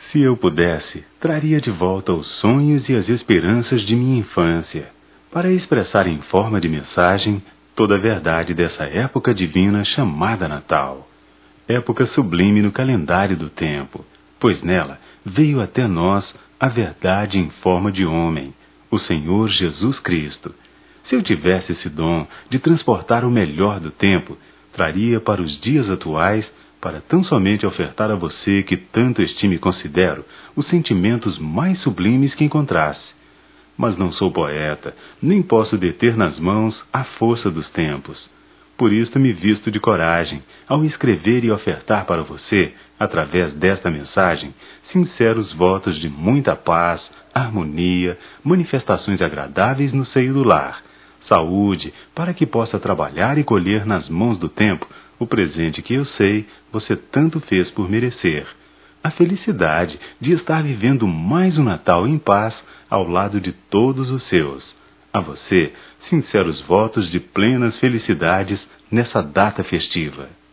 Se eu pudesse, traria de volta os sonhos e as esperanças de minha infância, para expressar em forma de mensagem toda a verdade dessa época divina chamada Natal. Época sublime no calendário do tempo, pois nela veio até nós a verdade em forma de homem, o Senhor Jesus Cristo. Se eu tivesse esse dom de transportar o melhor do tempo, traria para os dias atuais, para tão somente ofertar a você que tanto estimo e considero, os sentimentos mais sublimes que encontrasse. Mas não sou poeta, nem posso deter nas mãos a força dos tempos. Por isto me visto de coragem, ao escrever e ofertar para você, através desta mensagem, sinceros votos de muita paz, harmonia, manifestações agradáveis no seio do lar, saúde, para que possa trabalhar e colher nas mãos do tempo o presente que eu sei você tanto fez por merecer. A felicidade de estar vivendo mais um Natal em paz ao lado de todos os seus. A você, sinceros votos de plenas felicidades nessa data festiva.